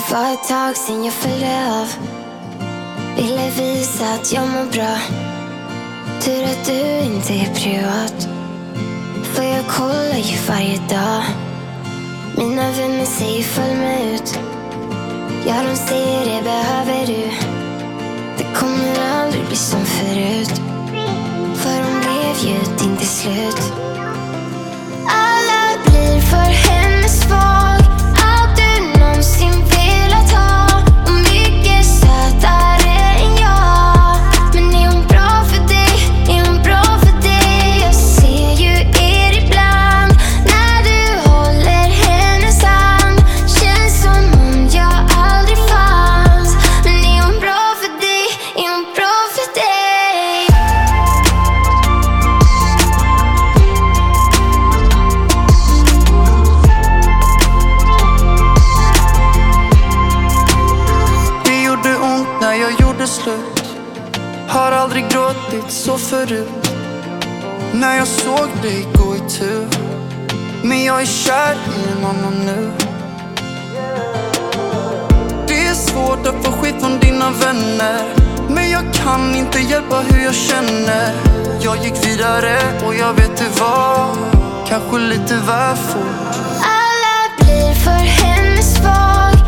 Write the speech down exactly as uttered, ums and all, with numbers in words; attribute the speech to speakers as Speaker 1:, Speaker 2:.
Speaker 1: var ett tag sen jag följde av. Ville visa att jag mår bra. Tur att du inte är privat. För jag kollar ju varje dag. Mina vänner säger följ mig ut. Ja, de säger det behöver du. Det kommer aldrig bli som förut. För de blev ju din till slut. Alla blir för henne svag. Allt du någonsin velat ha. Och mycket sötare än jag. Men är hon bra för dig? Är hon bra för dig? Jag ser ju er ibland. När du håller hennes hand. Känns som om jag aldrig fanns. Men är hon bra för dig? Är hon bra för dig?
Speaker 2: Det gjorde ont när jag gjorde slut. Har aldrig gråtit så förut. När jag såg dig gå i tur. Men jag är kär i en annan nu. Det är svårt att få skit från dina vänner. Men jag kan inte hjälpa hur jag känner. Jag gick vidare och jag vet det var kanske lite väl fort.
Speaker 1: Alla blir för henne svag.